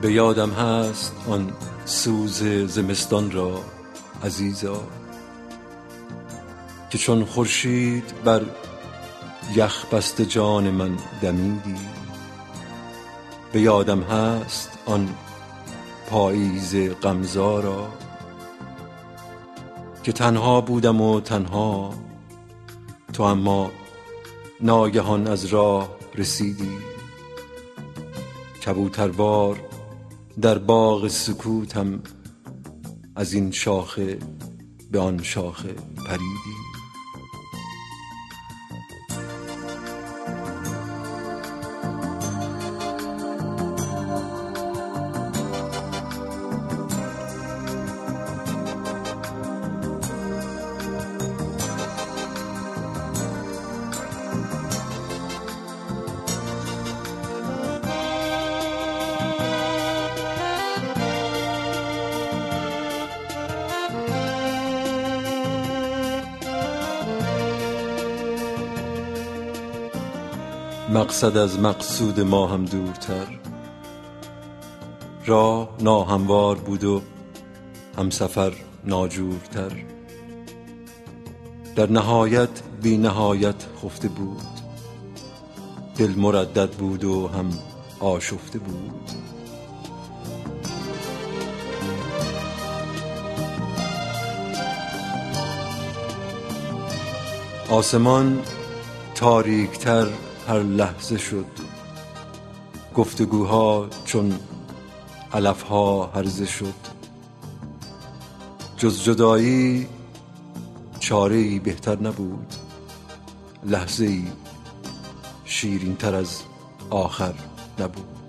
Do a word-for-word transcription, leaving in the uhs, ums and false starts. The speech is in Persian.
به یادم هست آن سوز زمستان را عزیزا، که چون خورشید بر یخ بسته جان من دمیدی. به یادم هست آن پاییز غمزارا، که تنها بودم و تنها تو اما ناگهان از راه رسیدی. کبوتروار در باغ سکوتم از این شاخه به آن شاخه پریدی. مقصد از مقصود ما هم دورتر، راه ناهموار بود و همسفر ناجورتر. در نهایت بی نهایت خفته بود، دل مردد بود و هم آشفته بود. آسمان تاریکتر هر لحظه شد، گفتگوها چون علفها هرزه شد. جز جدایی چاره‌ای بهتر نبود، لحظه‌ای شیرین‌تر از آخر نبود.